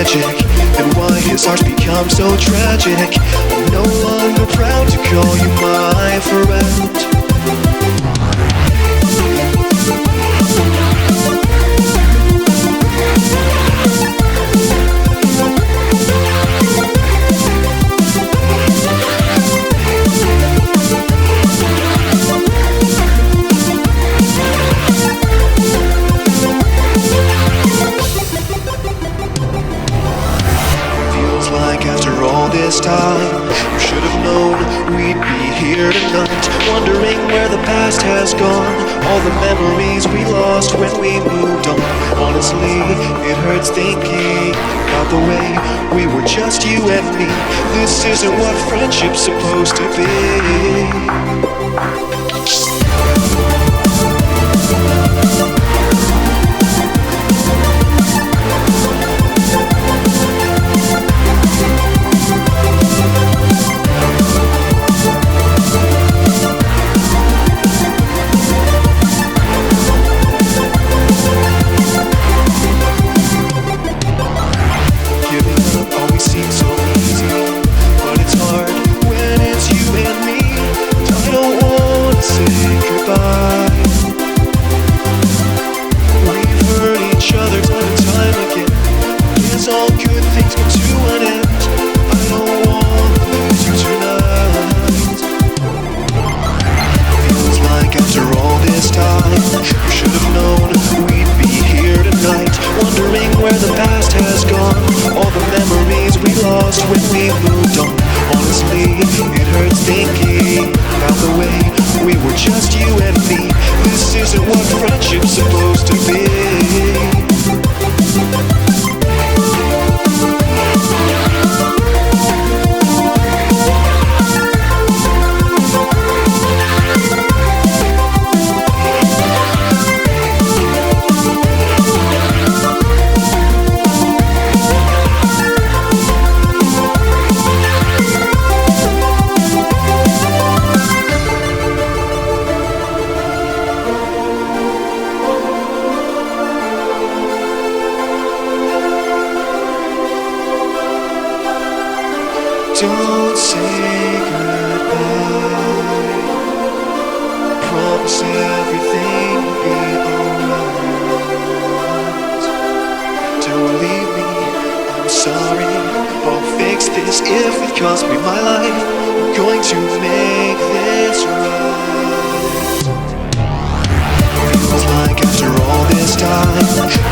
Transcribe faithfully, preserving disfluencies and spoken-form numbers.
magic, then why his heart's become so tragic. I'm no longer proud to call you my friend. After all this time, you should have known we'd be here tonight, wondering where the past has gone, all the memories we lost when we moved on. Honestly, it hurts thinking about the way we were just you and me. This isn't what friendship's supposed to be. Where the past has gone, all the memories we lost when we moved on. Honestly, it hurts thinking about the way we were just you and me. This isn't what friendship's supposed to be. Don't say goodbye. Promise everything will be alright. Don't leave me, I'm sorry. I'll fix this if it costs me my life. I'm going to make this right. Feels like after all this time